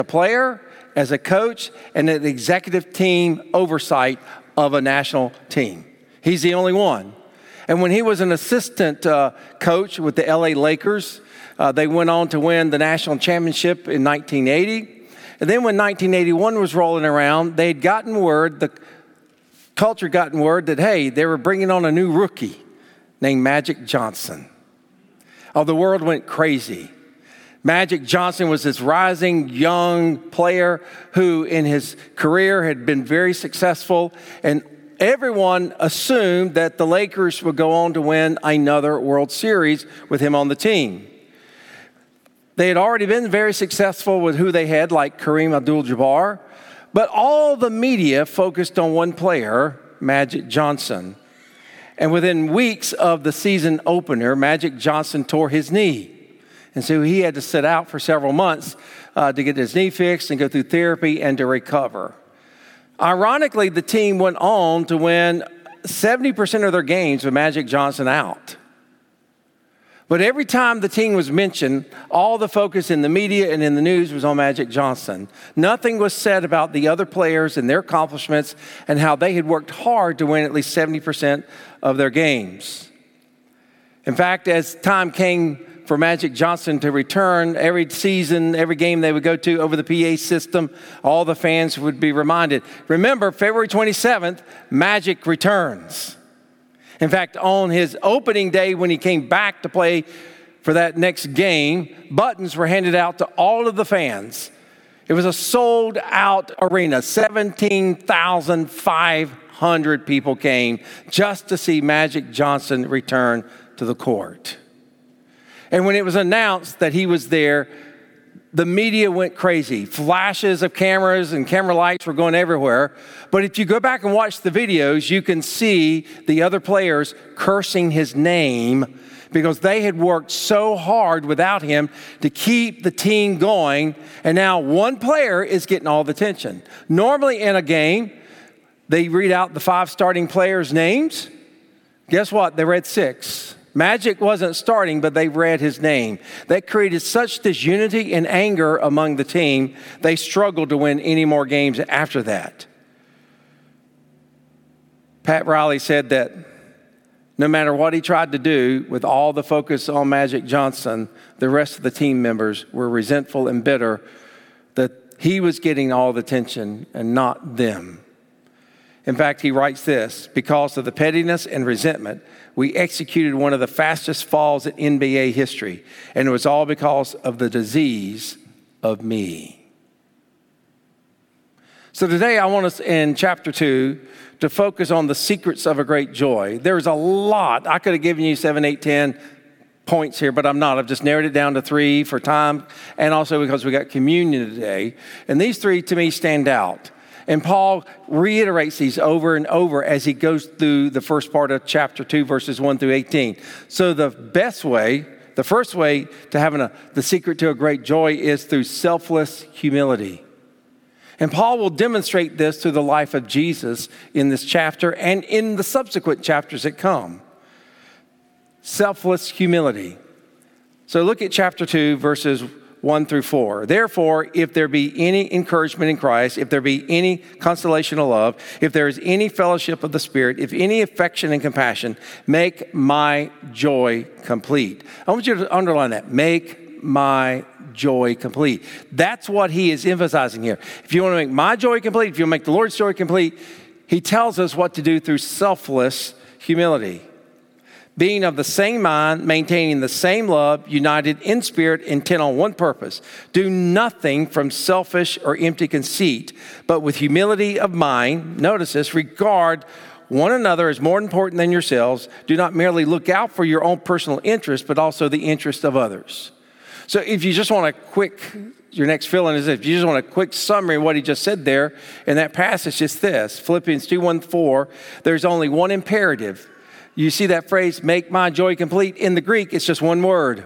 a player, as a coach, and an executive team oversight of a national team. He's the only one. And when he was an assistant coach with the LA Lakers, they went on to win the national championship in 1980. And then when 1981 was rolling around, they'd gotten word, the culture gotten word that, hey, they were bringing on a new rookie named Magic Johnson. Oh, the world went crazy. Magic Johnson was this rising young player who in his career had been very successful, and everyone assumed that the Lakers would go on to win another World Series with him on the team. They had already been very successful with who they had, like Kareem Abdul-Jabbar, but all the media focused on one player, Magic Johnson. And within weeks of the season opener, Magic Johnson tore his knee. And so he had to sit out for several months to get his knee fixed and go through therapy and to recover. Ironically, the team went on to win 70% of their games with Magic Johnson out. But every time the team was mentioned, all the focus in the media and in the news was on Magic Johnson. Nothing was said about the other players and their accomplishments and how they had worked hard to win at least 70% of their games. In fact, as time came for Magic Johnson to return, every season, every game they would go to over the PA system, all the fans would be reminded, remember, February 27th, Magic returns. In fact, on his opening day when he came back to play for that next game, buttons were handed out to all of the fans. It was a sold-out arena. 17,500 people came just to see Magic Johnson return to the court. And when it was announced that he was there, the media went crazy. Flashes of cameras and camera lights were going everywhere. But if you go back and watch the videos, you can see the other players cursing his name because they had worked so hard without him to keep the team going. And now one player is getting all the attention. Normally in a game, they read out the 5 starting players' names. Guess what? They read 6. Magic wasn't starting, but they read his name. That created such disunity and anger among the team, they struggled to win any more games after that. Pat Riley said that no matter what he tried to do, with all the focus on Magic Johnson, the rest of the team members were resentful and bitter that he was getting all the attention and not them. In fact, he writes this, because of the pettiness and resentment, we executed one of the fastest falls in NBA history, and it was all because of the disease of me. So today I want us in chapter 2 to focus on the secrets of a great joy. There's a lot. I could have given you 7, 8, 10 points here, but I'm not. I've just narrowed it down to 3 for time, and also because we got communion today. And these 3 to me stand out. And Paul reiterates these over and over as he goes through the first part of chapter 2, verses 1 through 18. So the first way to having the secret to a great joy is through selfless humility. And Paul will demonstrate this through the life of Jesus in this chapter and in the subsequent chapters that come. Selfless humility. So look at chapter 2, verses 1 through 4. Therefore, if there be any encouragement in Christ, if there be any consolation of love, if there is any fellowship of the Spirit, if any affection and compassion, make my joy complete. I want you to underline that. Make my joy complete. That's what he is emphasizing here. If you want to make my joy complete, if you want to make the Lord's joy complete, he tells us what to do through selfless humility. Being of the same mind, maintaining the same love, united in spirit, intent on one purpose. Do nothing from selfish or empty conceit, but with humility of mind, notice this, regard one another as more important than yourselves. Do not merely look out for your own personal interest, but also the interest of others. So if you just want your next fill-in is if you just want a quick summary of what he just said there in that passage, it's this. Philippians 2:1-4, there's only one imperative. You see that phrase, make my joy complete? In the Greek, it's just one word.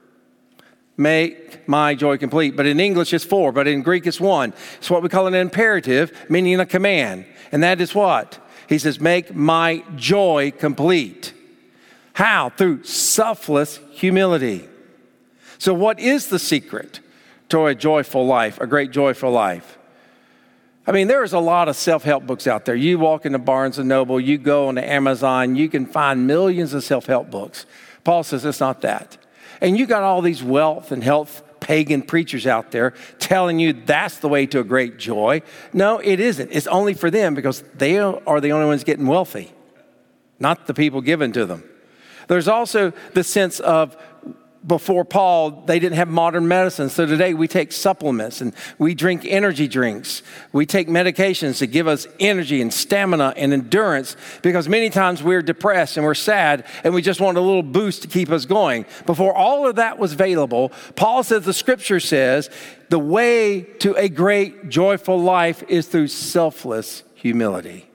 Make my joy complete. But in English, it's 4. But in Greek, it's 1. It's what we call an imperative, meaning a command. And that is what? He says, make my joy complete. How? Through selfless humility. So what is the secret? to a joyful life, a great joyful life. I mean, there's a lot of self-help books out there. You walk into Barnes & Noble, you go on Amazon, you can find millions of self-help books. Paul says it's not that. And you got all these wealth and health pagan preachers out there telling you that's the way to a great joy. No, it isn't. It's only for them because they are the only ones getting wealthy, not the people given to them. There's also the sense of before Paul, they didn't have modern medicine. So today we take supplements and we drink energy drinks. We take medications to give us energy and stamina and endurance because many times we're depressed and we're sad and we just want a little boost to keep us going. Before all of that was available, Paul says the scripture says the way to a great joyful life is through selfless humility.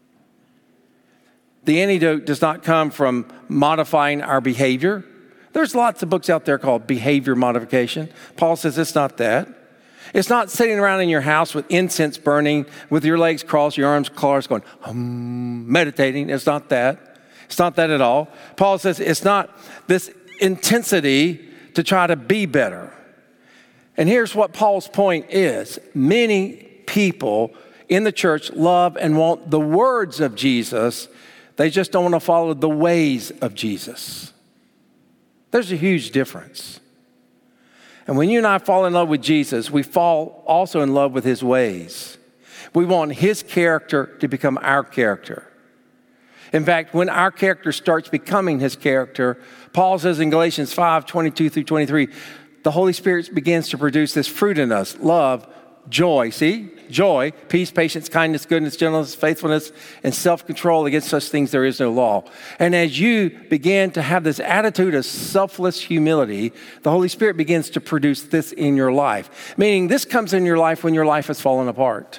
The antidote does not come from modifying our behavior. There's lots of books out there called behavior modification. Paul says it's not that. It's not sitting around in your house with incense burning, with your legs crossed, your arms crossed, going, meditating. It's not that. It's not that at all. Paul says it's not this intensity to try to be better. And here's what Paul's point is. Many people in the church love and want the words of Jesus. They just don't want to follow the ways of Jesus. There's a huge difference. And when you and I fall in love with Jesus, we fall also in love with his ways. We want his character to become our character. In fact, when our character starts becoming his character, Paul says in Galatians 5:22-23, the Holy Spirit begins to produce this fruit in us, love, joy, joy, peace, patience, kindness, goodness, gentleness, faithfulness, and self-control. Against such things there is no law. And as you begin to have this attitude of selfless humility, the Holy Spirit begins to produce this in your life. Meaning this comes in your life when your life has fallen apart.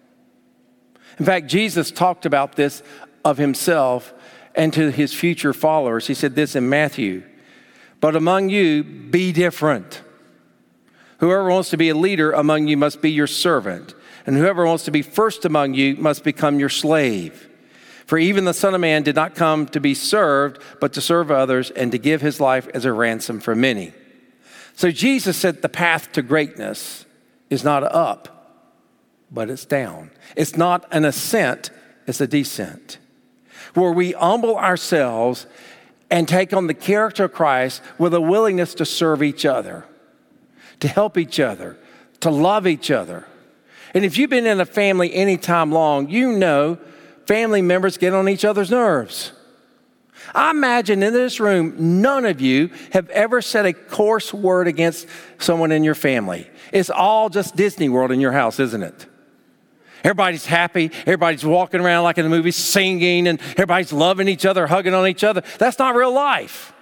In fact, Jesus talked about this of himself and to his future followers. He said this in Matthew, "But among you, be different. Whoever wants to be a leader among you must be your servant, and whoever wants to be first among you must become your slave. For even the Son of Man did not come to be served, but to serve others and to give his life as a ransom for many." So Jesus said the path to greatness is not up, but it's down. It's not an ascent, it's a descent. Where we humble ourselves and take on the character of Christ with a willingness to serve each other, to help each other, to love each other. And if you've been in a family any time long, you know family members get on each other's nerves. I imagine in this room, none of you have ever said a coarse word against someone in your family. It's all just Disney World in your house, isn't it? Everybody's happy. Everybody's walking around like in the movies, singing, and everybody's loving each other, hugging on each other. That's not real life.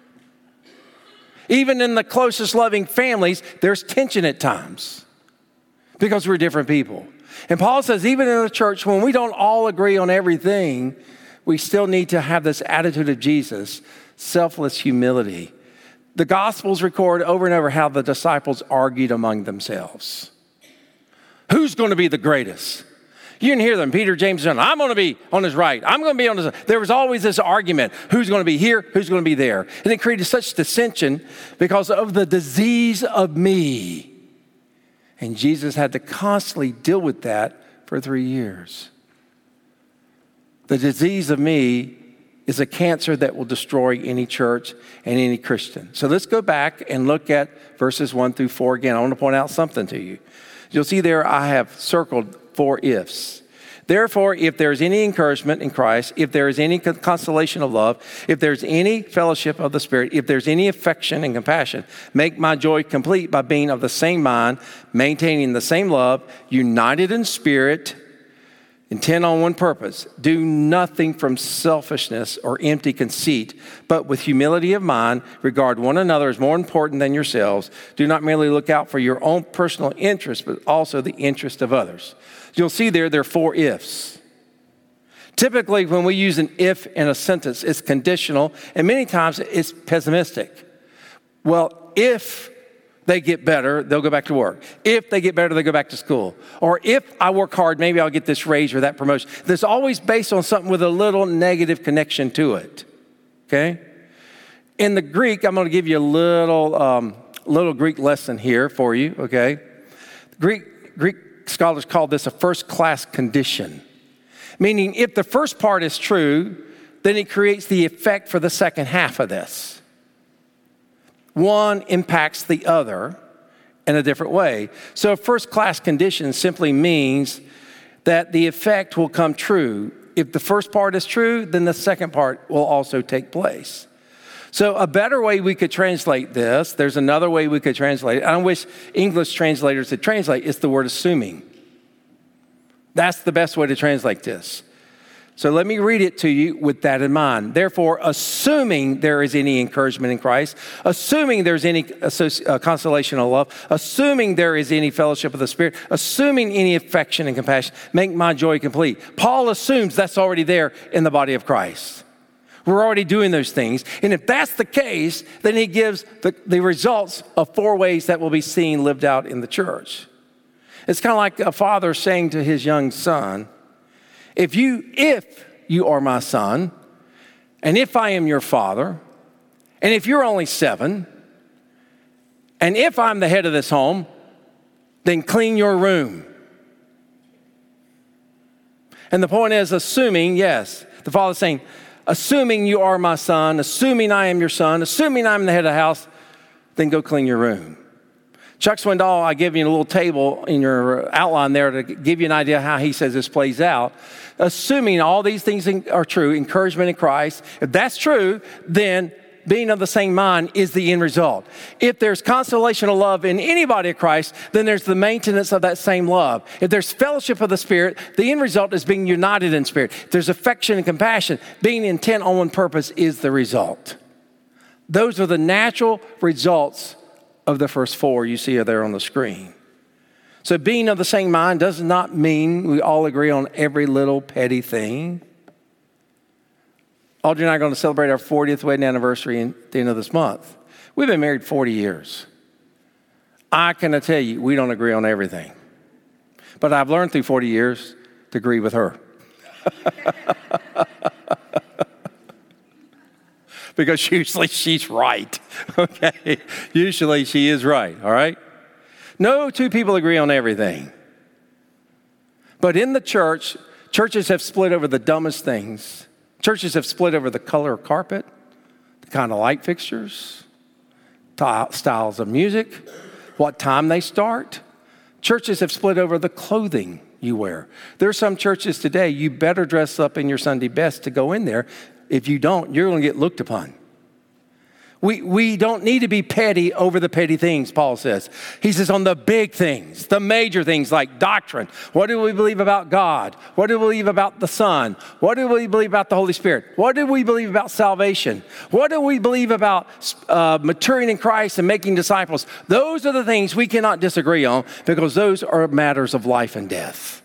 Even in the closest loving families, there's tension at times because we're different people. And Paul says, even in a church, when we don't all agree on everything, we still need to have this attitude of Jesus, selfless humility. The Gospels record over and over how the disciples argued among themselves. Who's going to be the greatest? You can hear them, Peter, James, and John. I'm going to be on his right. I'm going to be on his left. There was always this argument. Who's going to be here? Who's going to be there? And it created such dissension because of the disease of me. And Jesus had to constantly deal with that for 3 years. The disease of me is a cancer that will destroy any church and any Christian. So let's go back and look at verses 1-4 again. I want to point out something to you. You'll see there I have circled 4 ifs. Therefore, if there is any encouragement in Christ, if there is any consolation of love, if there's any fellowship of the Spirit, if there's any affection and compassion, make my joy complete by being of the same mind, maintaining the same love, united in spirit, intent on one purpose. Do nothing from selfishness or empty conceit, but with humility of mind, regard one another as more important than yourselves. Do not merely look out for your own personal interest, but also the interest of others. You'll see there are 4 ifs. Typically, when we use an if in a sentence, it's conditional, and many times it's pessimistic. Well, if they get better, they'll go back to work. If they get better, they go back to school. Or if I work hard, maybe I'll get this raise or that promotion. That's always based on something with a little negative connection to it, okay? In the Greek, I'm going to give you a little little Greek lesson here for you, okay? Greek scholars call this a first-class condition, meaning if the first part is true, then it creates the effect for the second half of this. One impacts the other in a different way. So a first-class condition simply means that the effect will come true. If the first part is true, then the second part will also take place. So a better way we could translate this, there's another way we could translate it. I wish English translators would translate, it's the word assuming. That's the best way to translate this. So let me read it to you with that in mind. Therefore, assuming there is any encouragement in Christ, assuming there's any consolation of love, assuming there is any fellowship of the Spirit, assuming any affection and compassion, make my joy complete. Paul assumes that's already there in the body of Christ. We're already doing those things. And if that's the case, then he gives the results of 4 ways that will be seen lived out in the church. It's kind of like a father saying to his young son, if you are my son, and if I am your father, and if you're only 7, and if I'm the head of this home, then clean your room. And the point is, assuming, yes, the father's saying, assuming you are my son, assuming I am your son, assuming I'm the head of the house, then go clean your room. Chuck Swindoll, I give you a little table in your outline there to give you an idea how he says this plays out. Assuming all these things are true, encouragement in Christ, if that's true, then being of the same mind is the end result. If there's consolation of love in anybody of Christ, then there's the maintenance of that same love. If there's fellowship of the Spirit, the end result is being united in spirit. If there's affection and compassion, being intent on one purpose is the result. Those are the natural results of the first 4 you see there on the screen. So being of the same mind does not mean we all agree on every little petty thing. Audrey and I are going to celebrate our 40th wedding anniversary at the end of this month. We've been married 40 years. I can tell you, we don't agree on everything. But I've learned through 40 years to agree with her. Because usually she's right, okay? Usually she is right, all right? No 2 people agree on everything. But in the church, churches have split over the dumbest things. Churches have split over the color of carpet, the kind of light fixtures, styles of music, what time they start. Churches have split over the clothing you wear. There are some churches today, you better dress up in your Sunday best to go in there. If you don't, you're going to get looked upon. We don't need to be petty over the petty things, Paul says. He says on the big things, the major things like doctrine. What do we believe about God? What do we believe about the Son? What do we believe about the Holy Spirit? What do we believe about salvation? What do we believe about maturing in Christ and making disciples? Those are the things we cannot disagree on because those are matters of life and death.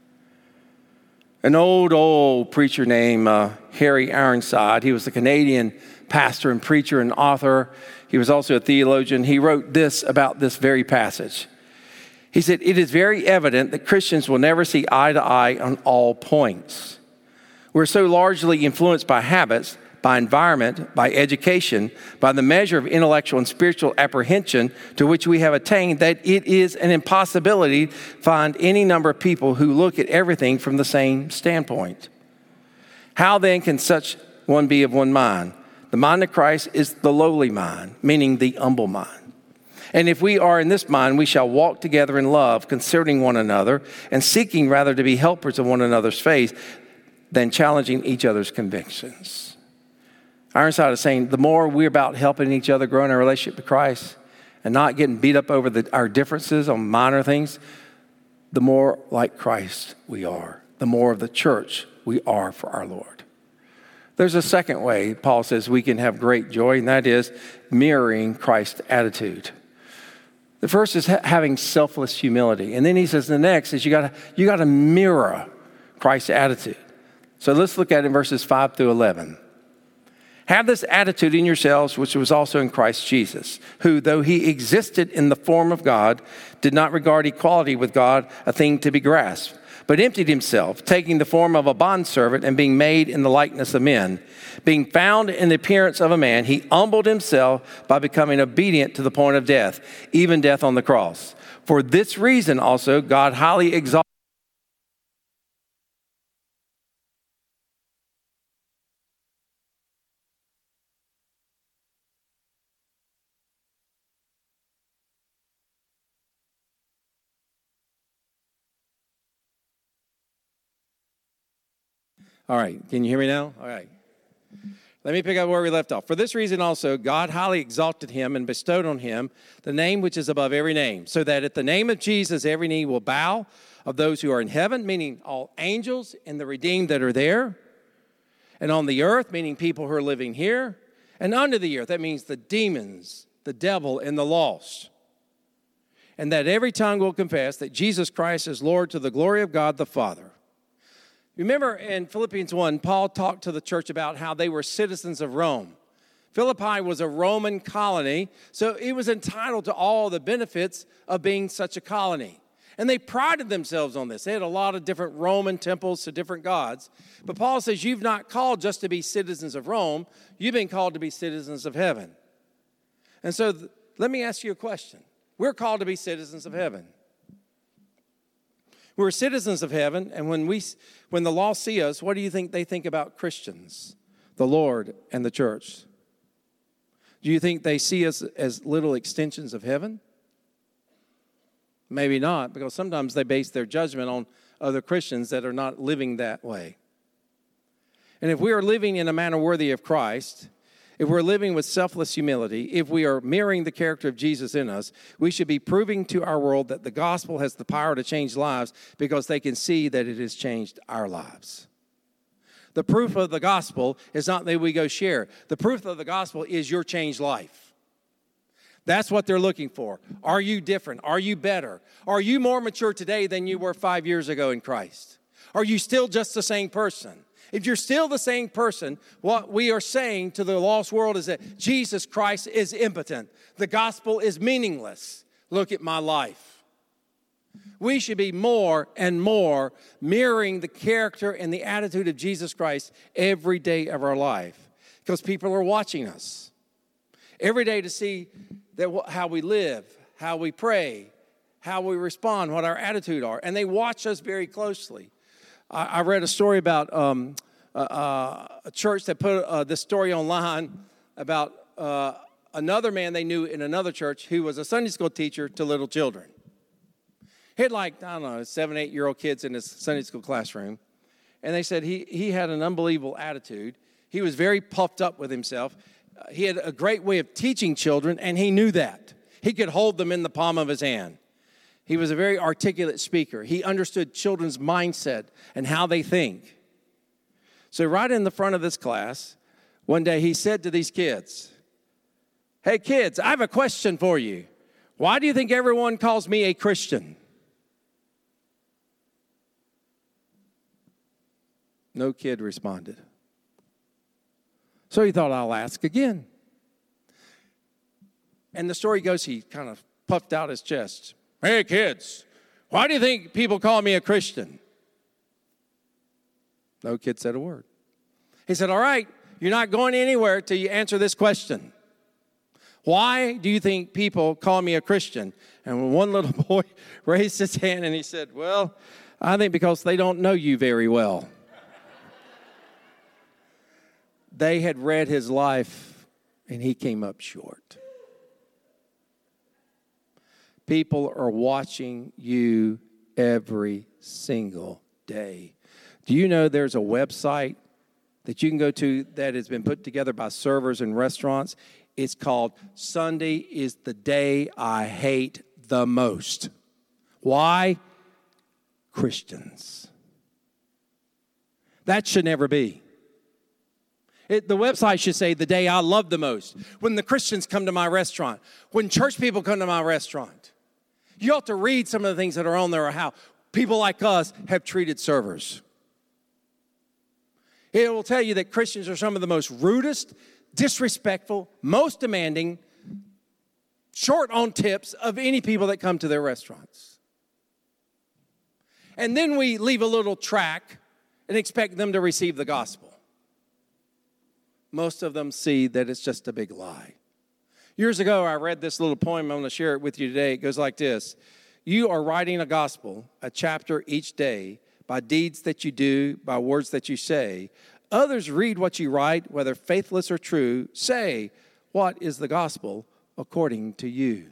An old preacher named Harry Ironside, he was a Canadian pastor and preacher and author. He was also a theologian. He wrote this about this very passage. He said, it is very evident that Christians will never see eye to eye on all points. We're so largely influenced by habits, by environment, by education, by the measure of intellectual and spiritual apprehension to which we have attained that it is an impossibility to find any number of people who look at everything from the same standpoint. How then can such one be of one mind? The mind of Christ is the lowly mind, meaning the humble mind. And if we are in this mind, we shall walk together in love, concerning one another, and seeking rather to be helpers of one another's faith than challenging each other's convictions. Ironside is saying the more we're about helping each other grow in our relationship with Christ and not getting beat up over our differences on minor things, the more like Christ we are, the more of the church we are for our Lord. There's a second way, Paul says, we can have great joy, and that is mirroring Christ's attitude. The first is having selfless humility. And then he says the next is you got to mirror Christ's attitude. So let's look at it in verses 5 through 11. Have this attitude in yourselves, which was also in Christ Jesus, who, though he existed in the form of God, did not regard equality with God a thing to be grasped, but emptied himself, taking the form of a bondservant and being made in the likeness of men. Being found in the appearance of a man, he humbled himself by becoming obedient to the point of death, even death on the cross. For this reason also, God highly exalted. All right, can you hear me now? All right. Let me pick up where we left off. For this reason also, God highly exalted him and bestowed on him the name which is above every name, so that at the name of Jesus every knee will bow, of those who are in heaven, meaning all angels and the redeemed that are there, and on the earth, meaning people who are living here, and under the earth, that means the demons, the devil, and the lost. And that every tongue will confess that Jesus Christ is Lord to the glory of God the Father. Remember in Philippians 1, Paul talked to the church about how they were citizens of Rome. Philippi was a Roman colony, so it was entitled to all the benefits of being such a colony. And they prided themselves on this. They had a lot of different Roman temples to different gods. But Paul says, you've not called just to be citizens of Rome. You've been called to be citizens of heaven. And so let me ask you a question. We're called to be citizens of heaven. We're citizens of heaven, and when the lost see us, what do you think they think about Christians, the Lord, and the church? Do you think they see us as little extensions of heaven? Maybe not, because sometimes they base their judgment on other Christians that are not living that way. And if we are living in a manner worthy of Christ, if we're living with selfless humility, if we are mirroring the character of Jesus in us, we should be proving to our world that the gospel has the power to change lives because they can see that it has changed our lives. The proof of the gospel is not that we go share. The proof of the gospel is your changed life. That's what they're looking for. Are you different? Are you better? Are you more mature today than you were 5 years ago in Christ? Are you still just the same person? If you're still the same person, what we are saying to the lost world is that Jesus Christ is impotent. The gospel is meaningless. Look at my life. We should be more and more mirroring the character and the attitude of Jesus Christ every day of our life, because people are watching us every day to see that how we live, how we pray, how we respond, what our attitude are, and they watch us very closely. I read a story about a church that put this story online about another man they knew in another church who was a Sunday school teacher to little children. He had 7, 8-year-old kids in his Sunday school classroom. And they said he had an unbelievable attitude. He was very puffed up with himself. He had a great way of teaching children, and he knew that. He could hold them in the palm of his hand. He was a very articulate speaker. He understood children's mindset and how they think. So right in the front of this class, one day he said to these kids, "Hey kids, I have a question for you. Why do you think everyone calls me a Christian?" No kid responded. So he thought, I'll ask again. And the story goes, he kind of puffed out his chest. "Hey kids, why do you think people call me a Christian?" No kid said a word. He said, "All right, you're not going anywhere till you answer this question. Why do you think people call me a Christian?" And one little boy raised his hand and he said, "Well, I think because they don't know you very well." They had read his life and he came up short. People are watching you every single day. Do you know there's a website that you can go to that has been put together by servers in restaurants? It's called Sunday is the Day I Hate the Most. Why? Christians. That should never be. The website should say the day I love the most. When the Christians come to my restaurant. When church people come to my restaurant. You ought to read some of the things that are on there, or how people like us have treated servers. It will tell you that Christians are some of the most rudest, disrespectful, most demanding, short on tips of any people that come to their restaurants. and then we leave a little track and expect them to receive the gospel. Most of them see that it's just a big lie. Years ago, I read this little poem. I'm going to share it with you today. It goes like this. You are writing a gospel, a chapter each day, by deeds that you do, by words that you say. Others read what you write, whether faithless or true. Say, what is the gospel according to you?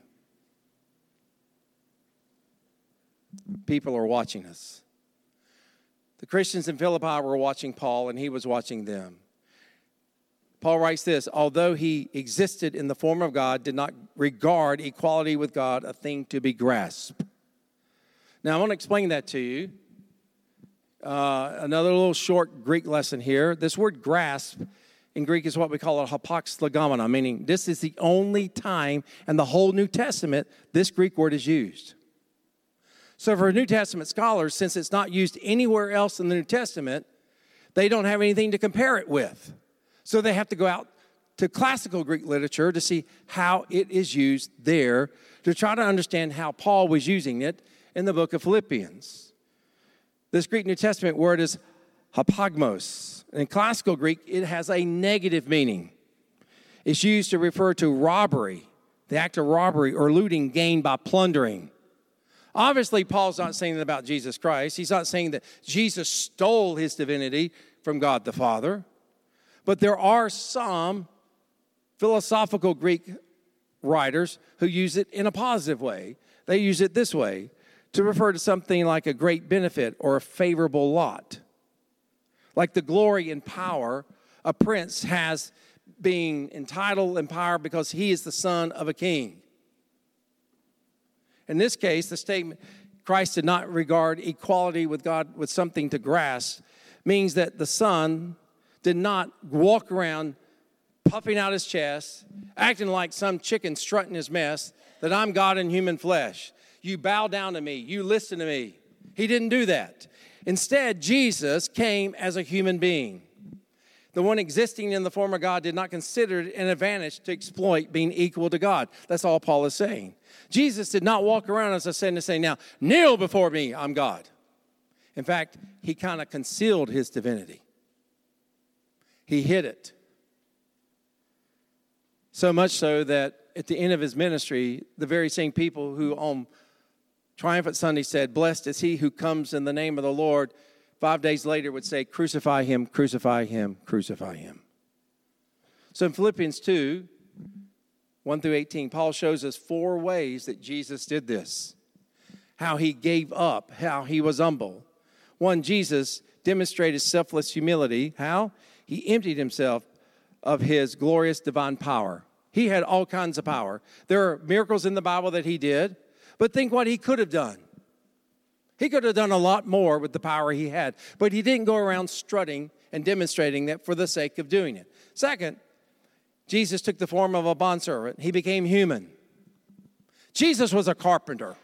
People are watching us. The Christians in Philippi were watching Paul, and he was watching them. Paul writes this, although he existed in the form of God, did not regard equality with God a thing to be grasped. Now, I want to explain that to you. Another little short Greek lesson here. This word grasp in Greek is what we call a hypoxlagomena, meaning this is the only time in the whole New Testament this Greek word is used. So for New Testament scholars, since it's not used anywhere else in the New Testament, they don't have anything to compare it with. So they have to go out to classical Greek literature to see how it is used there, to try to understand how Paul was using it in the book of Philippians. This Greek New Testament word is hapagmos. In classical Greek, it has a negative meaning. It's used to refer to robbery, the act of robbery or looting gained by plundering. Obviously, Paul's not saying that about Jesus Christ. He's not saying that Jesus stole his divinity from God the Father. But there are some philosophical Greek writers who use it in a positive way. They use it this way, to refer to something like a great benefit or a favorable lot. Like the glory and power a prince has being entitled and power because he is the son of a king. In this case, the statement, Christ did not regard equality with God with something to grasp, means that the son did not walk around puffing out his chest, acting like some chicken strutting his mess, that I'm God in human flesh. You bow down to me. You listen to me. He didn't do that. Instead, Jesus came as a human being. The one existing in the form of God did not consider it an advantage to exploit being equal to God. That's all Paul is saying. Jesus did not walk around, as I said, and say, now, kneel before me, I'm God. In fact, he kind of concealed his divinity. He hid it. So much so that at the end of his ministry, the very same people who on Triumphant Sunday said, blessed is he who comes in the name of the Lord, 5 days later would say, crucify him, crucify him, crucify him. So in Philippians 2, 1 through 18, Paul shows us 4 ways that Jesus did this. How he gave up, how he was humble. 1, Jesus demonstrated selfless humility. How? He emptied himself of his glorious divine power. He had all kinds of power. There are miracles in the Bible that he did, but think what he could have done. He could have done a lot more with the power he had, but he didn't go around strutting and demonstrating that for the sake of doing it. Second, Jesus took the form of a bondservant. He became human. Jesus was a carpenter.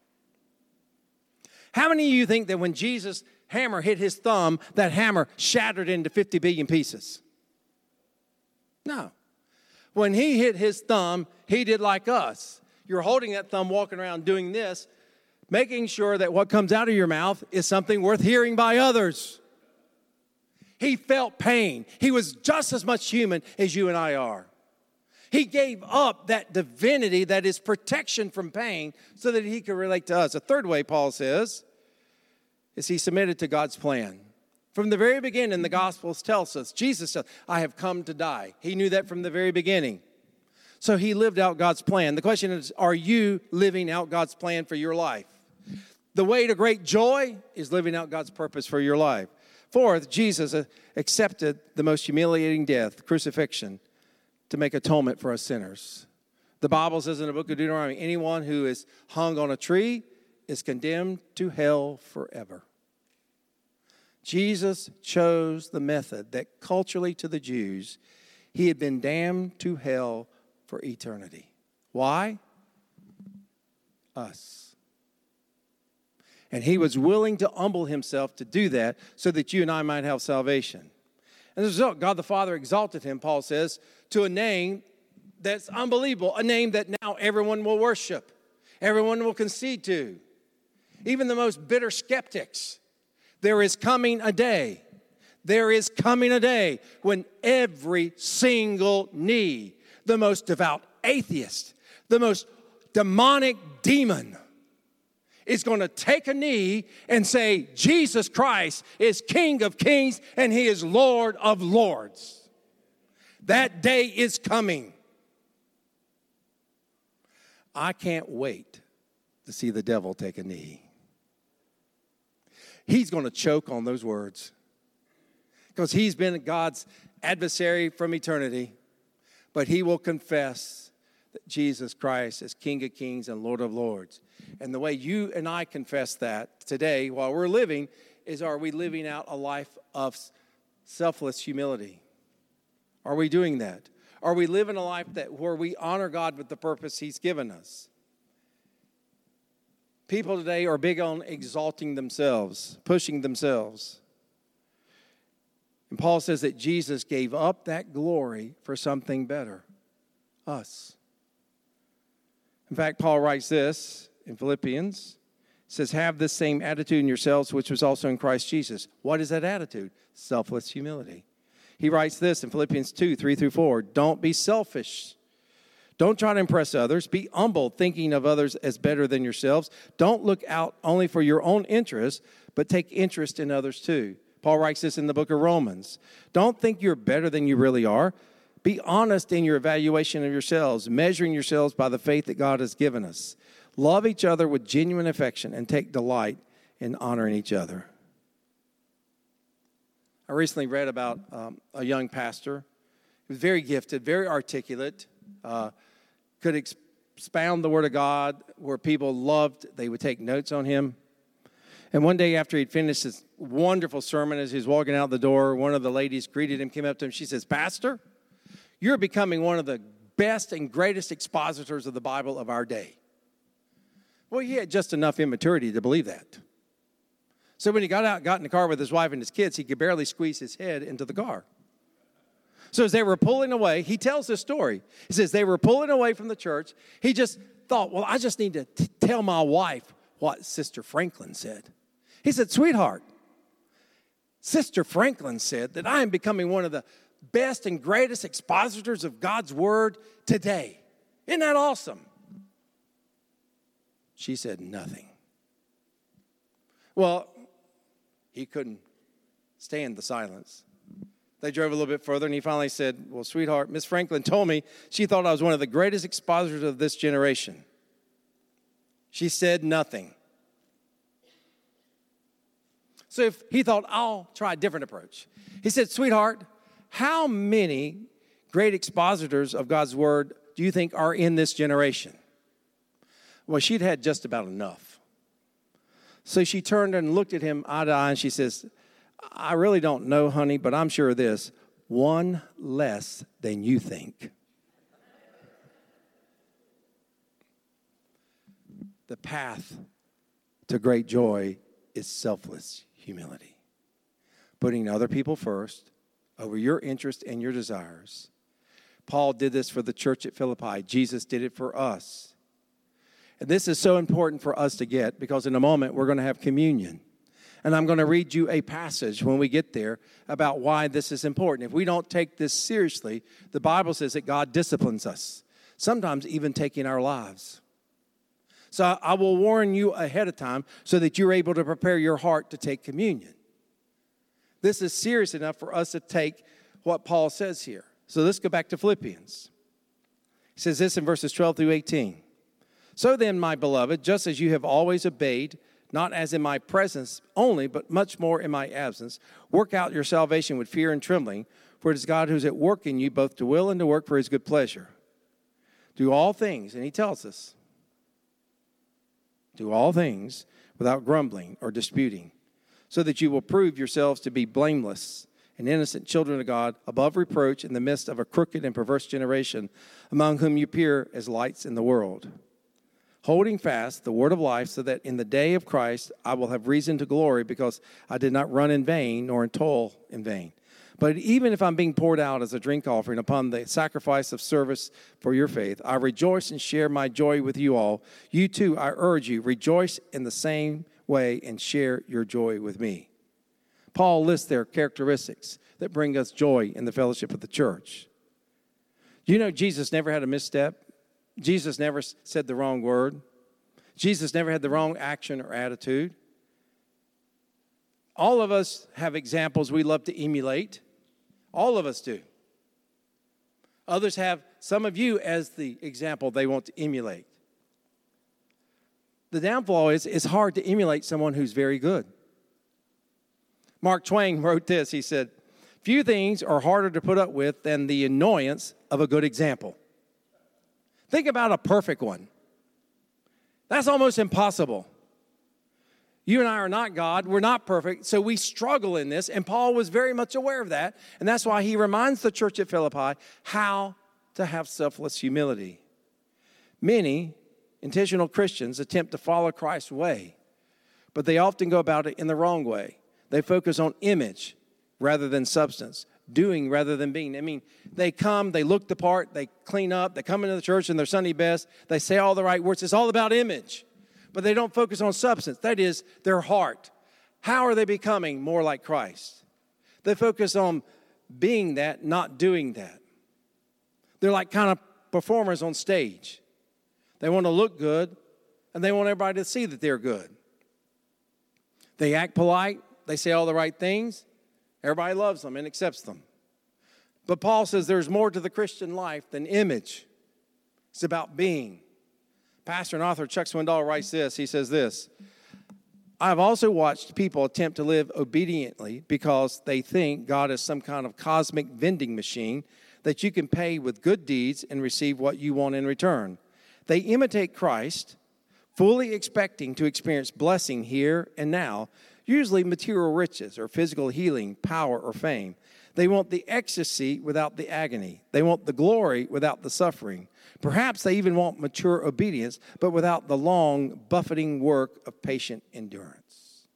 How many of you think that when Jesus' hammer hit his thumb, that hammer shattered into 50 billion pieces? No. When he hit his thumb, he did like us. You're holding that thumb, walking around doing this, making sure that what comes out of your mouth is something worth hearing by others. He felt pain. He was just as much human as you and I are. He gave up that divinity that is protection from pain so that he could relate to us. A third way, Paul says, is he submitted to God's plan. From the very beginning, the Gospels tells us, Jesus said, I have come to die. He knew that from the very beginning. So he lived out God's plan. The question is, are you living out God's plan for your life? The way to great joy is living out God's purpose for your life. Fourth, Jesus accepted the most humiliating death, crucifixion, to make atonement for us sinners. The Bible says in the book of Deuteronomy, anyone who is hung on a tree is condemned to hell forever. Jesus chose the method that culturally to the Jews, he had been damned to hell for eternity. Why? Us. And he was willing to humble himself to do that so that you and I might have salvation. And as a result, God the Father exalted him, Paul says, to a name that's unbelievable, a name that now everyone will worship, everyone will concede to. even the most bitter skeptics, there is coming a day when every single knee, the most devout atheist, the most demonic demon, is going to take a knee and say, Jesus Christ is King of Kings and He is Lord of Lords. That day is coming. I can't wait to see the devil take a knee. He's going to choke on those words because he's been God's adversary from eternity, but he will confess that Jesus Christ is King of Kings and Lord of Lords. And the way you and I confess that today while we're living is, are we living out a life of selfless humility? Are we doing that? Are we living a life where we honor God with the purpose He's given us? People today are big on exalting themselves, pushing themselves. And Paul says that Jesus gave up that glory for something better, us. In fact, Paul writes this in Philippians. It says, have this same attitude in yourselves, which was also in Christ Jesus. What is that attitude? Selfless humility. He writes this in Philippians 2, 3 through 4. Don't be selfish. Don't try to impress others. Be humble, thinking of others as better than yourselves. Don't look out only for your own interests, but take interest in others too. Paul writes this in the book of Romans. Don't think you're better than you really are. Be honest in your evaluation of yourselves, measuring yourselves by the faith that God has given us. Love each other with genuine affection and take delight in honoring each other. I recently read about a young pastor. He was very gifted, very articulate, could expound the Word of God where people loved. They would take notes on him. And one day after he'd finished his wonderful sermon, as he was walking out the door, one of the ladies greeted him, came up to him. She says, Pastor, you're becoming one of the best and greatest expositors of the Bible of our day. Well, he had just enough immaturity to believe that. So when he got out, got in the car with his wife and his kids, he could barely squeeze his head into the car. So as they were pulling away, he tells this story. He says they were pulling away from the church. He just thought, well, I just need to tell my wife what Sister Franklin said. He said, sweetheart, Sister Franklin said that I am becoming one of the best and greatest expositors of God's Word today. Isn't that awesome? She said nothing. Well, he couldn't stand the silence. They drove a little bit further, and he finally said, well, sweetheart, Miss Franklin told me she thought I was one of the greatest expositors of this generation. She said nothing. So if he thought, I'll try a different approach. He said, sweetheart, how many great expositors of God's Word do you think are in this generation? Well, she'd had just about enough. So she turned and looked at him eye to eye, and she says, I really don't know, honey, but I'm sure of this. One less than you think. The path to great joy is selfless humility. Putting other people first over your interest and your desires. Paul did this for the church at Philippi. Jesus did it for us. And this is so important for us to get because in a moment we're going to have communion. And I'm going to read you a passage when we get there about why this is important. If we don't take this seriously, the Bible says that God disciplines us, sometimes even taking our lives. So I will warn you ahead of time so that you're able to prepare your heart to take communion. This is serious enough for us to take what Paul says here. So let's go back to Philippians. He says this in verses 12 through 18. So then, my beloved, just as you have always obeyed, not as in my presence only, but much more in my absence, work out your salvation with fear and trembling, for it is God who's at work in you both to will and to work for his good pleasure. Do all things, and he tells us, do all things without grumbling or disputing, so that you will prove yourselves to be blameless and innocent children of God, above reproach in the midst of a crooked and perverse generation, among whom you appear as lights in the world, holding fast the word of life, so that in the day of Christ I will have reason to glory, because I did not run in vain nor toil in vain. But even if I'm being poured out as a drink offering upon the sacrifice of service for your faith, I rejoice and share my joy with you all. You too, I urge you, rejoice in the same way and share your joy with me. Paul lists their characteristics that bring us joy in the fellowship of the church. You know, Jesus never had a misstep. Jesus never said the wrong word. Jesus never had the wrong action or attitude. All of us have examples we love to emulate. All of us do. Others have some of you as the example they want to emulate. The downfall is it's hard to emulate someone who's very good. Mark Twain wrote this. He said, "Few things are harder to put up with than the annoyance of a good example." Think about a perfect one. That's almost impossible. You and I are not God. We're not perfect, so we struggle in this, and Paul was very much aware of that, and that's why he reminds the church at Philippi how to have selfless humility. Many intentional Christians attempt to follow Christ's way, but they often go about it in the wrong way. They focus on image rather than substance, doing rather than being. I mean, they come, they look the part, they clean up, they come into the church in their Sunday best, they say all the right words. It's all about image, but they don't focus on substance. That is, their heart. How are they becoming more like Christ? They focus on being that, not doing that. They're like kind of performers on stage. They want to look good, and they want everybody to see that they're good. They act polite. They say all the right things. Everybody loves them and accepts them. But Paul says there's more to the Christian life than image. It's about being. Pastor and author Chuck Swindoll writes this. He says this, "I've also watched people attempt to live obediently because they think God is some kind of cosmic vending machine that you can pay with good deeds and receive what you want in return. They imitate Christ, fully expecting to experience blessing here and now, usually material riches or physical healing, power, or fame. They want the ecstasy without the agony. They want the glory without the suffering. Perhaps they even want mature obedience, but without the long, buffeting work of patient endurance."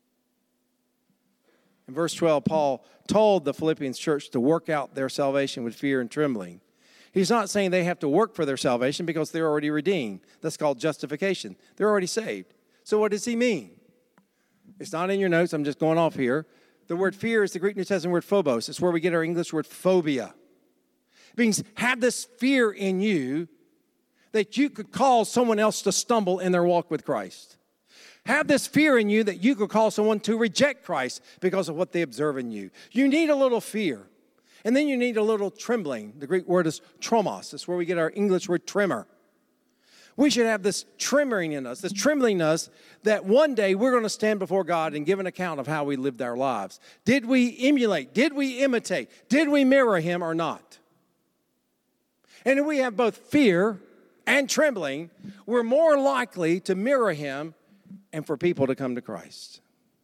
In verse 12, Paul told the Philippians church to work out their salvation with fear and trembling. He's not saying they have to work for their salvation because they're already redeemed. That's called justification. They're already saved. So what does he mean? It's not in your notes. I'm just going off here. The word fear is the Greek New Testament word phobos. It's where we get our English word phobia. It means have this fear in you that you could cause someone else to stumble in their walk with Christ. Have this fear in you that you could cause someone to reject Christ because of what they observe in you. You need a little fear. And then you need a little trembling. The Greek word is tromos. That's where we get our English word tremor. We should have this trembling in us, this trembling in us that one day we're going to stand before God and give an account of how we lived our lives. Did we emulate? Did we imitate? Did we mirror him or not? And if we have both fear and trembling, we're more likely to mirror him and for people to come to Christ.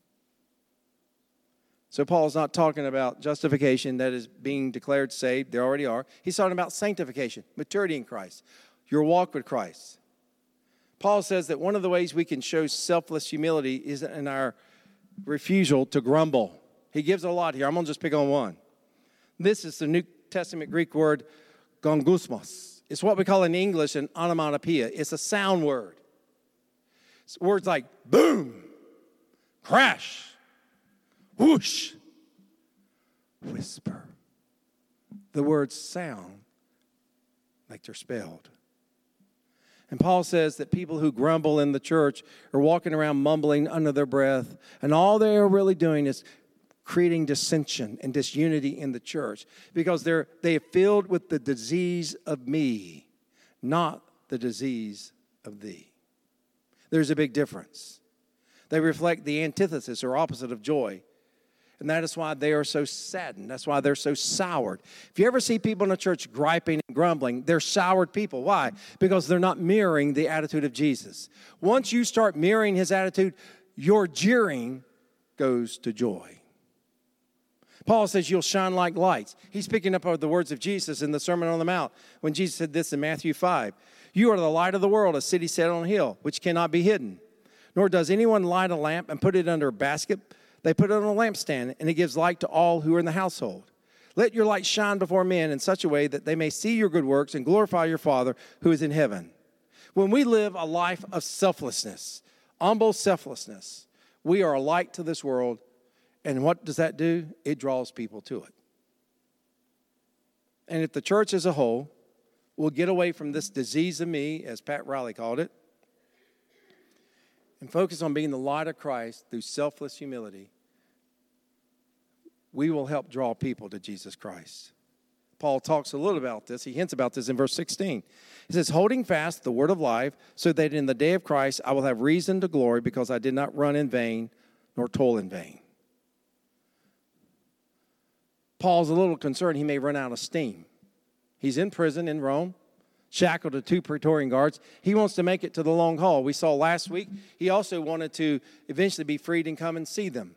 So Paul's not talking about justification, that is being declared saved. They already are. He's talking about sanctification, maturity in Christ, your walk with Christ. Paul says that one of the ways we can show selfless humility is in our refusal to grumble. He gives a lot here. I'm going to just pick on one. This is the New Testament Greek word gongusmos. It's what we call in English an onomatopoeia. It's a sound word. It's words like boom, crash, whoosh, whisper. The words sound like they're spelled. And Paul says that people who grumble in the church are walking around mumbling under their breath, and all they are really doing is creating dissension and disunity in the church because they are filled with the disease of me, not the disease of thee. There's a big difference. They reflect the antithesis or opposite of joy. And that is why they are so saddened. That's why they're so soured. If you ever see people in a church griping and grumbling, they're soured people. Why? Because they're not mirroring the attitude of Jesus. Once you start mirroring his attitude, your jeering goes to joy. Paul says you'll shine like lights. He's picking up the words of Jesus in the Sermon on the Mount when Jesus said this in Matthew 5. You are the light of the world, a city set on a hill, which cannot be hidden. Nor does anyone light a lamp and put it under a basket. They put it on a lampstand, and it gives light to all who are in the household. Let your light shine before men in such a way that they may see your good works and glorify your Father who is in heaven. When we live a life of selflessness, humble selflessness, we are a light to this world. And what does that do? It draws people to it. And if the church as a whole will get away from this disease of me, as Pat Riley called it, and focus on being the light of Christ through selfless humility, we will help draw people to Jesus Christ. Paul talks a little about this. He hints about this in verse 16. He says, holding fast the word of life, so that in the day of Christ I will have reason to glory, because I did not run in vain nor toil in vain. Paul's a little concerned he may run out of steam. He's in prison in Rome, shackled to 2 Praetorian guards. He wants to make it to the long haul. We saw last week, he also wanted to eventually be freed and come and see them.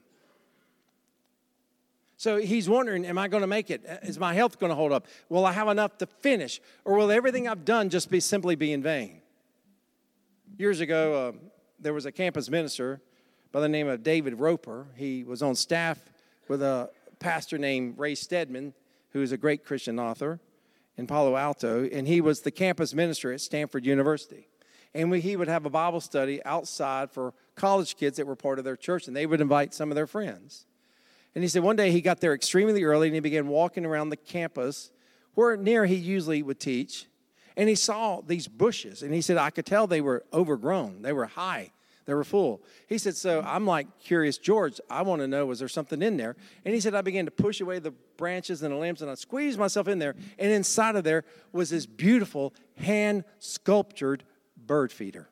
So he's wondering, am I going to make it? Is my health going to hold up? Will I have enough to finish? Or will everything I've done just simply be in vain? Years ago, there was a campus minister by the name of David Roper. He was on staff with a pastor named Ray Stedman, who is a great Christian author in Palo Alto, and he was the campus minister at Stanford University. And he would have a Bible study outside for college kids that were part of their church, and they would invite some of their friends. And he said one day he got there extremely early, and he began walking around the campus where near he usually would teach, and he saw these bushes, and he said, I could tell they were overgrown. They were high. They were full. He said, so I'm like Curious George. I want to know, was there something in there? And he said, I began to push away the branches and the limbs, and I squeezed myself in there, and inside of there was this beautiful hand-sculptured bird feeder.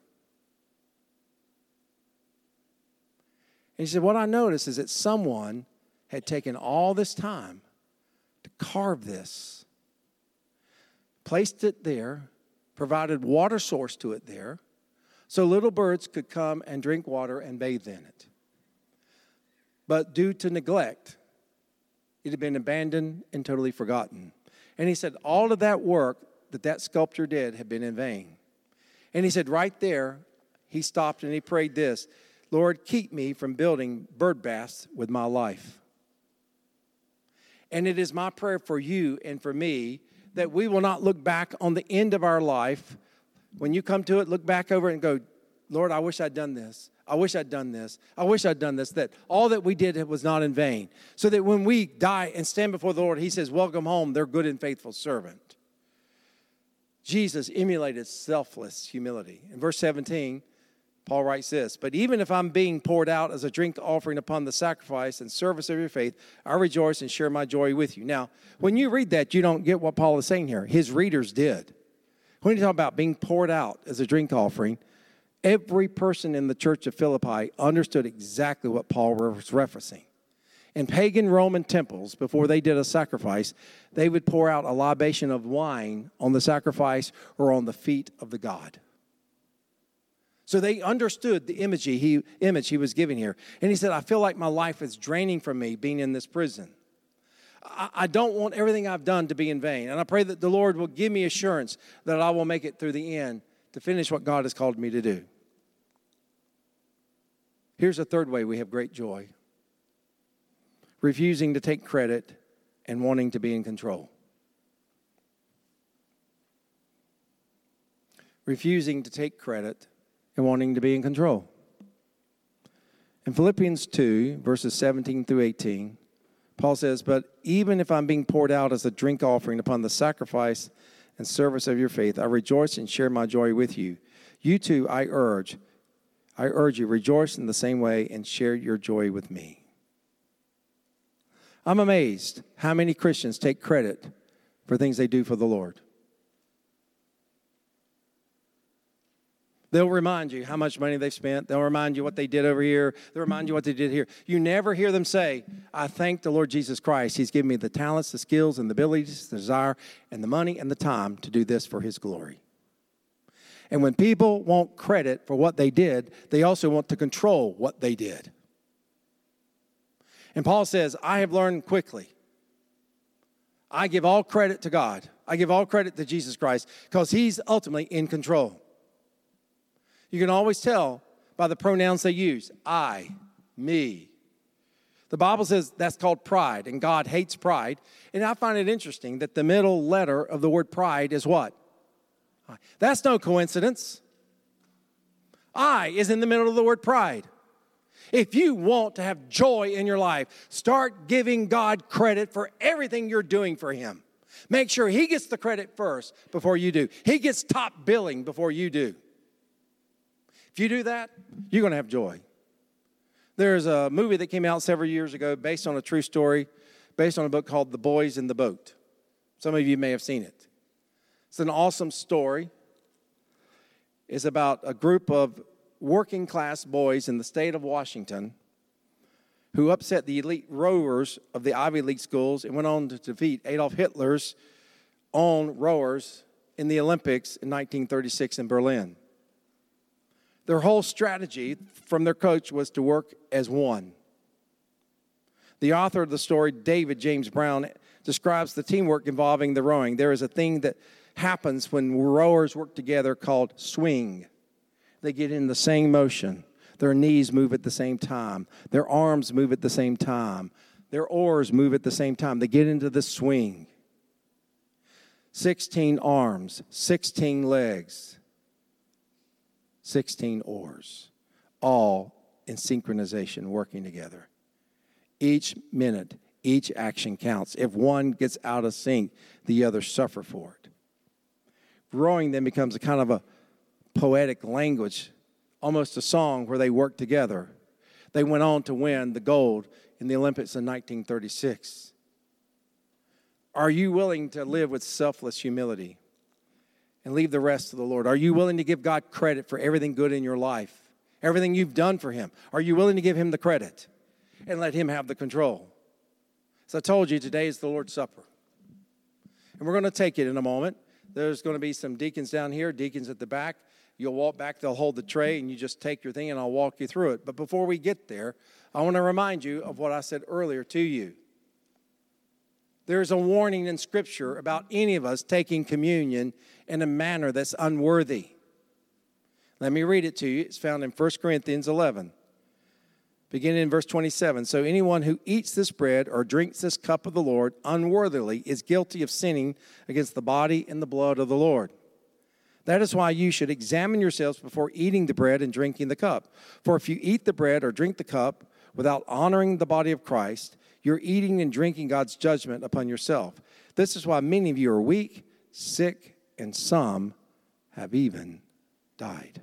And he said, what I noticed is that someone had taken all this time to carve this, placed it there, provided water source to it there, so little birds could come and drink water and bathe in it. But due to neglect, it had been abandoned and totally forgotten. And he said all of that work that sculptor did had been in vain. And he said right there, he stopped and he prayed this, Lord, keep me from building bird baths with my life. And it is my prayer for you and for me that we will not look back on the end of our life. When you come to it, look back over it and go, Lord, I wish I'd done this. I wish I'd done this. I wish I'd done this. That all that we did was not in vain. So that when we die and stand before the Lord, he says, welcome home, their good and faithful servant. Jesus emulated selfless humility. In verse 17, Paul writes this, but even if I'm being poured out as a drink offering upon the sacrifice and service of your faith, I rejoice and share my joy with you. Now, when you read that, you don't get what Paul is saying here. His readers did. When you talk about being poured out as a drink offering, every person in the church of Philippi understood exactly what Paul was referencing. In pagan Roman temples, before they did a sacrifice, they would pour out a libation of wine on the sacrifice or on the feet of the god. So they understood the image he was giving here. And he said, I feel like my life is draining from me being in this prison. I don't want everything I've done to be in vain. And I pray that the Lord will give me assurance that I will make it through the end to finish what God has called me to do. Here's a third way we have great joy. Refusing to take credit and wanting to be in control. Refusing to take credit and wanting to be in control. In Philippians 2, verses 17 through 18, Paul says, but even if I'm being poured out as a drink offering upon the sacrifice and service of your faith, I rejoice and share my joy with you. You too, I urge you, rejoice in the same way and share your joy with me. I'm amazed how many Christians take credit for things they do for the Lord. They'll remind you how much money they've spent. They'll remind you what they did over here. They'll remind you what they did here. You never hear them say, I thank the Lord Jesus Christ. He's given me the talents, the skills, and the abilities, the desire, and the money and the time to do this for his glory. And when people want credit for what they did, they also want to control what they did. And Paul says, I have learned quickly. I give all credit to God. I give all credit to Jesus Christ because he's ultimately in control. You can always tell by the pronouns they use. I, me. The Bible says that's called pride, and God hates pride. And I find it interesting that the middle letter of the word pride is what? I. That's no coincidence. I is in the middle of the word pride. If you want to have joy in your life, start giving God credit for everything you're doing for Him. Make sure He gets the credit first before you do. He gets top billing before you do. If you do that, you're going to have joy. There's a movie that came out several years ago based on a true story, based on a book called The Boys in the Boat. Some of you may have seen it. It's an awesome story. It's about a group of working class boys in the state of Washington who upset the elite rowers of the Ivy League schools and went on to defeat Adolf Hitler's own rowers in the Olympics in 1936 in Berlin. Their whole strategy from their coach was to work as one. The author of the story, David James Brown, describes the teamwork involving the rowing. There is a thing that happens when rowers work together called swing. They get in the same motion. Their knees move at the same time. Their arms move at the same time. Their oars move at the same time. They get into the swing. 16 arms, 16 legs, 16 oars, all in synchronization, working together. Each minute, each action counts. If one gets out of sync, the others suffer for it. Rowing then becomes a kind of a poetic language, almost a song where they work together. They went on to win the gold in the Olympics in 1936. Are you willing to live with selfless humility and leave the rest to the Lord? Are you willing to give God credit for everything good in your life, everything you've done for Him? Are you willing to give Him the credit and let Him have the control? As I told you, today is the Lord's Supper. And we're going to take it in a moment. There's going to be some deacons down here, deacons at the back. You'll walk back, they'll hold the tray, and you just take your thing, and I'll walk you through it. But before we get there, I want to remind you of what I said earlier to you. There's a warning in Scripture about any of us taking communion in a manner that's unworthy. Let me read it to you. It's found in 1 Corinthians 11, beginning in verse 27. So anyone who eats this bread or drinks this cup of the Lord unworthily is guilty of sinning against the body and the blood of the Lord. That is why you should examine yourselves before eating the bread and drinking the cup. For if you eat the bread or drink the cup without honoring the body of Christ, you're eating and drinking God's judgment upon yourself. This is why many of you are weak, sick, and some have even died.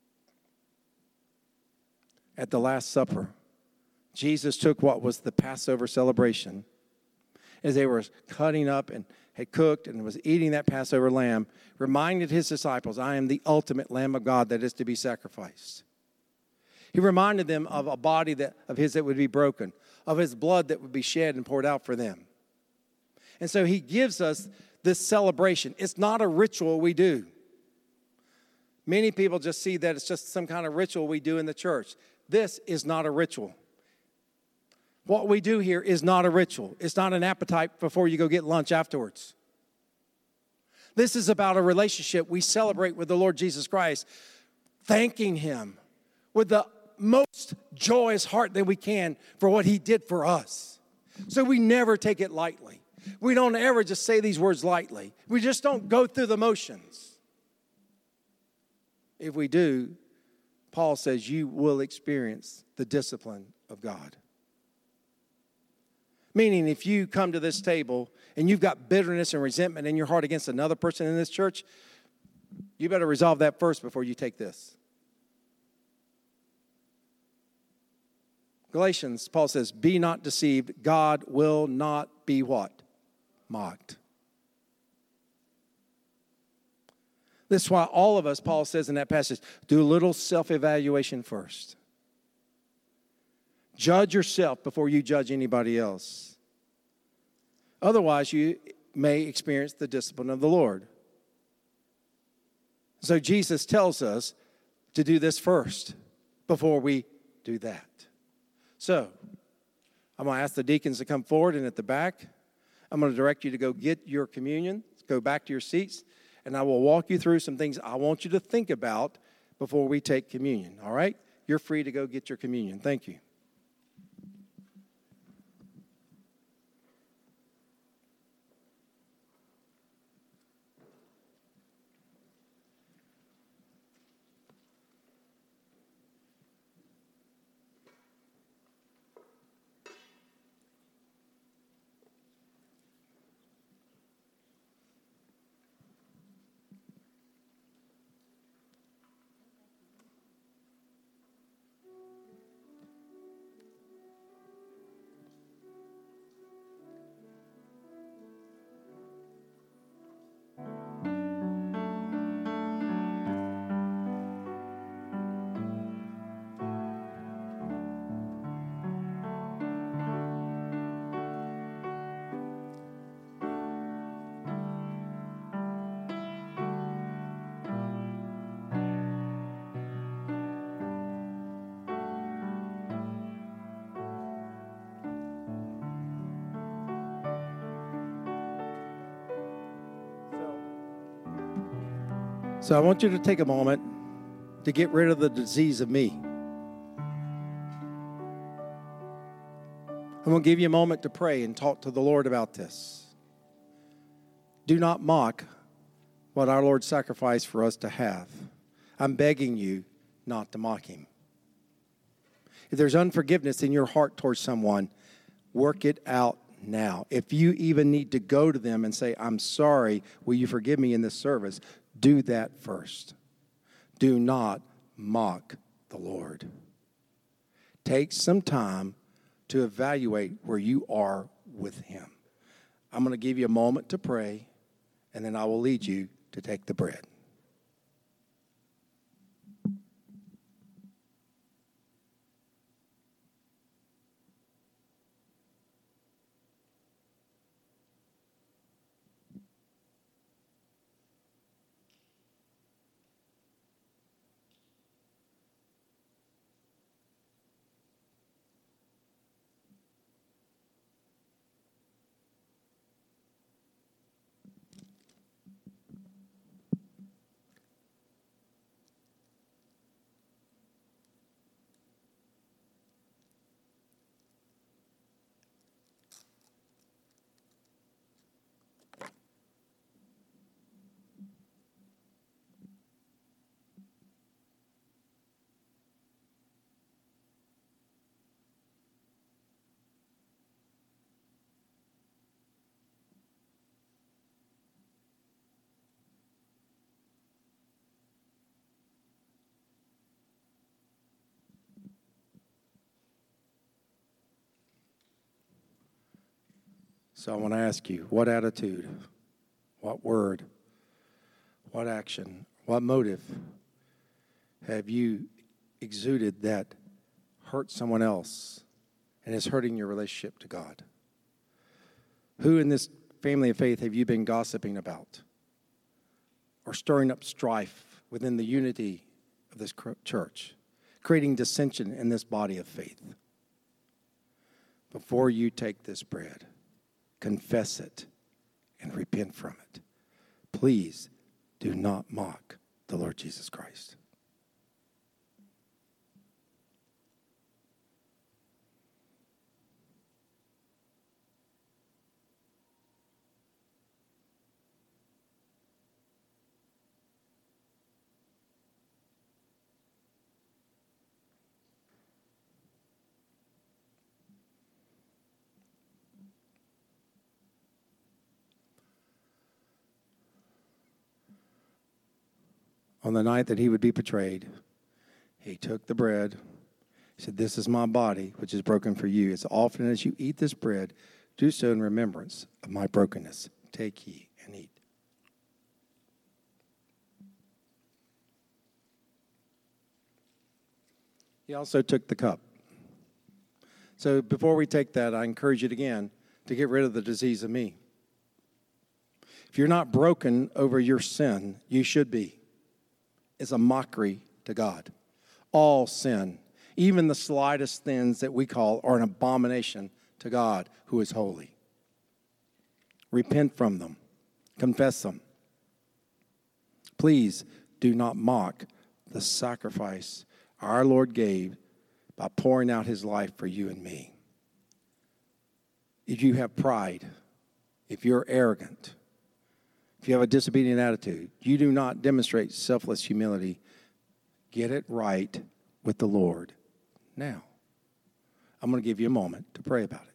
At the Last Supper, Jesus took what was the Passover celebration as they were cutting up and had cooked and was eating that Passover lamb, reminded His disciples, I am the ultimate Lamb of God that is to be sacrificed. He reminded them of a body of His that would be broken, of His blood that would be shed and poured out for them. And so He gives us this celebration. It's not a ritual we do. Many people just see that it's just some kind of ritual we do in the church. This is not a ritual. What we do here is not a ritual. It's not an appetite before you go get lunch afterwards. This is about a relationship we celebrate with the Lord Jesus Christ, thanking Him with the most joyous heart that we can for what He did for us. So we never take it lightly. We don't ever just say these words lightly. We just don't go through the motions. If we do, Paul says you will experience the discipline of God. Meaning if you come to this table and you've got bitterness and resentment in your heart against another person in this church, you better resolve that first before you take this. Galatians, Paul says, be not deceived. God will not be what? Mocked. This is why all of us, Paul says in that passage, do a little self-evaluation first. Judge yourself before you judge anybody else. Otherwise, you may experience the discipline of the Lord. So Jesus tells us to do this first before we do that. So, I'm going to ask the deacons to come forward and at the back. I'm going to direct you to go get your communion, go back to your seats, and I will walk you through some things I want you to think about before we take communion, all right? You're free to go get your communion. Thank you. So I want you to take a moment to get rid of the disease of me. I'm going to give you a moment to pray and talk to the Lord about this. Do not mock what our Lord sacrificed for us to have. I'm begging you not to mock him. If there's unforgiveness in your heart towards someone, work it out now. If you even need to go to them and say, I'm sorry, will you forgive me in this service? Do that first. Do not mock the Lord. Take some time to evaluate where you are with him. I'm going to give you a moment to pray, and then I will lead you to take the bread. So I want to ask you, what attitude, what word, what action, what motive have you exuded that hurt someone else and is hurting your relationship to God? Who in this family of faith have you been gossiping about or stirring up strife within the unity of this church, creating dissension in this body of faith? Before you take this bread, confess it and repent from it. Please do not mock the Lord Jesus Christ. On the night that he would be betrayed, he took the bread. He said, "This is my body, which is broken for you. As often as you eat this bread, do so in remembrance of my brokenness. Take ye and eat." He also took the cup. So before we take that, I encourage you again to get rid of the disease of me. If you're not broken over your sin, you should be. It's a mockery to God. All sin, even the slightest sins that we call, are an abomination to God, who is holy. Repent from them. Confess them. Please do not mock the sacrifice our Lord gave by pouring out his life for you and me. If you have pride, if you're arrogant, if you have a disobedient attitude, you do not demonstrate selfless humility. Get it right with the Lord now. I'm going to give you a moment to pray about it.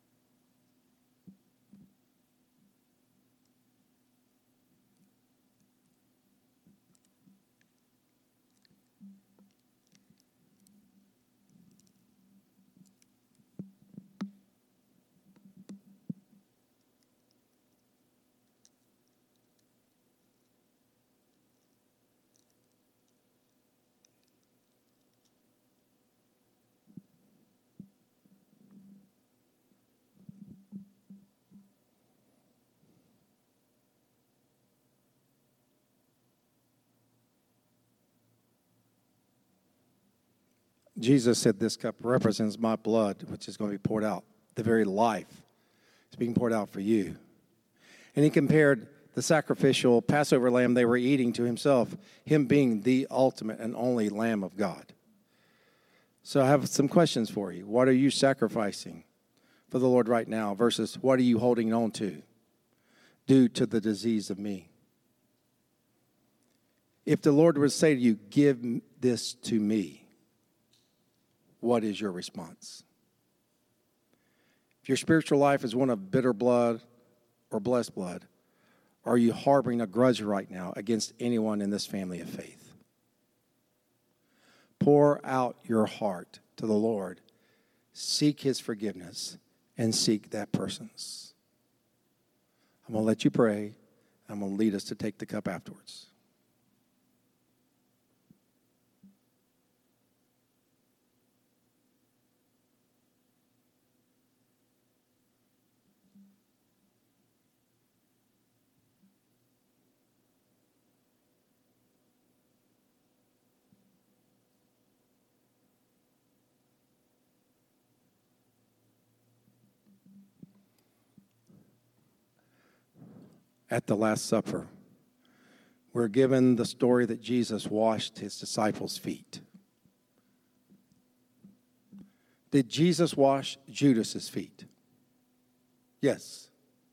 Jesus said, "This cup represents my blood, which is going to be poured out." The very life is being poured out for you. And he compared the sacrificial Passover lamb they were eating to himself, him being the ultimate and only Lamb of God. So I have some questions for you. What are you sacrificing for the Lord right now versus what are you holding on to due to the disease of me? If the Lord would say to you, give this to me, what is your response? If your spiritual life is one of bitter blood or blessed blood, are you harboring a grudge right now against anyone in this family of faith? Pour out your heart to the Lord. Seek his forgiveness and seek that person's. I'm going to let you pray. I'm going to lead us to take the cup afterwards. At the Last Supper, we're given the story that Jesus washed his disciples' feet. Did Jesus wash Judas's feet? Yes.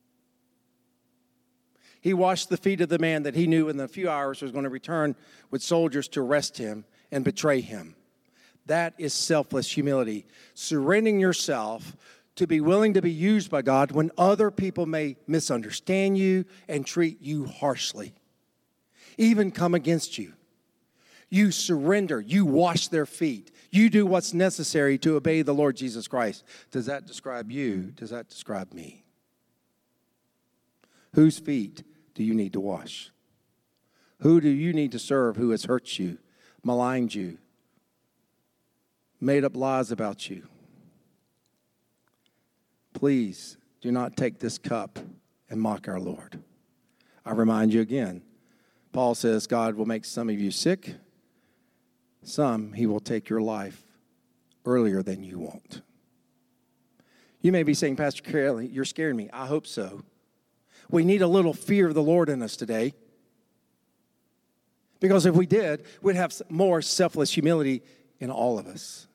He washed the feet of the man that he knew in a few hours was going to return with soldiers to arrest him and betray him. That is selfless humility, surrendering yourself to be willing to be used by God when other people may misunderstand you and treat you harshly, even come against you. You surrender. You wash their feet. You do what's necessary to obey the Lord Jesus Christ. Does that describe you? Does that describe me? Whose feet do you need to wash? Who do you need to serve who has hurt you, maligned you, made up lies about you? Please do not take this cup and mock our Lord. I remind you again, Paul says God will make some of you sick. Some he will take your life earlier than you want. You may be saying, Pastor Kelly, you're scaring me. I hope so. We need a little fear of the Lord in us today. Because if we did, we'd have more selfless humility in all of us.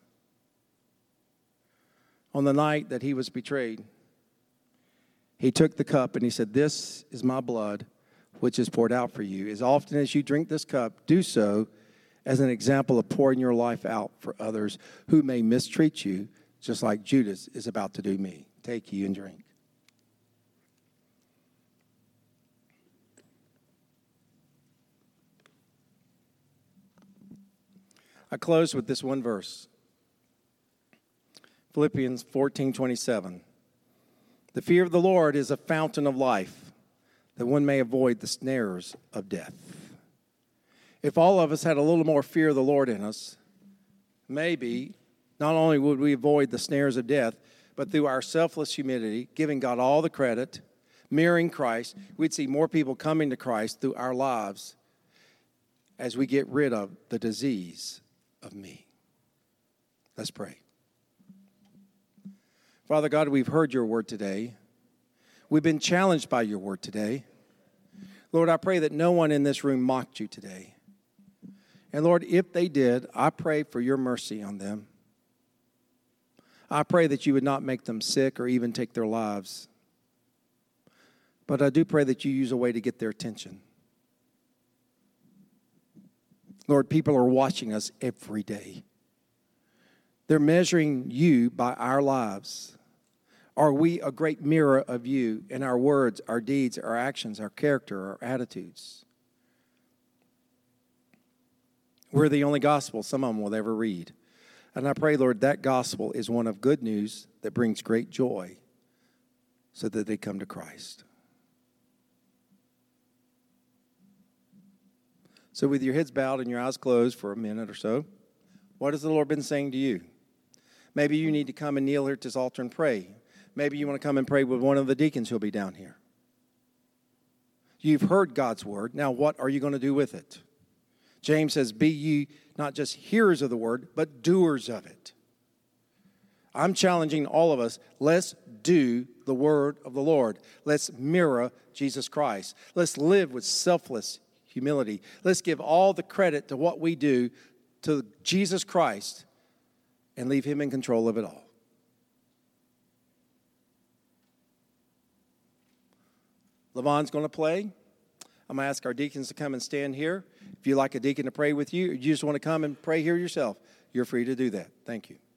On the night that he was betrayed, he took the cup and he said, this is my blood, which is poured out for you. As often as you drink this cup, do so as an example of pouring your life out for others who may mistreat you, just like Judas is about to do me. Take ye and drink. I close with this one verse. Philippians 14:27. The fear of the Lord is a fountain of life, that one may avoid the snares of death. If all of us had a little more fear of the Lord in us, maybe not only would we avoid the snares of death, but through our selfless humility, giving God all the credit, mirroring Christ, we'd see more people coming to Christ through our lives as we get rid of the disease of me. Let's pray. Father God, we've heard your word today. We've been challenged by your word today. Lord, I pray that no one in this room mocked you today. And Lord, if they did, I pray for your mercy on them. I pray that you would not make them sick or even take their lives. But I do pray that you use a way to get their attention. Lord, people are watching us every day. They're measuring you by our lives. Are we a great mirror of you in our words, our deeds, our actions, our character, our attitudes? We're the only gospel some of them will ever read. And I pray, Lord, that gospel is one of good news that brings great joy so that they come to Christ. So with your heads bowed and your eyes closed for a minute or so, what has the Lord been saying to you? Maybe you need to come and kneel here at this altar and pray. Maybe you want to come and pray with one of the deacons who'll be down here. You've heard God's word. Now what are you going to do with it? James says, be ye not just hearers of the word, but doers of it. I'm challenging all of us, let's do the word of the Lord. Let's mirror Jesus Christ. Let's live with selfless humility. Let's give all the credit to what we do to Jesus Christ and leave him in control of it all. Lavon's going to play. I'm going to ask our deacons to come and stand here. If you'd like a deacon to pray with you, or you just want to come and pray here yourself, you're free to do that. Thank you.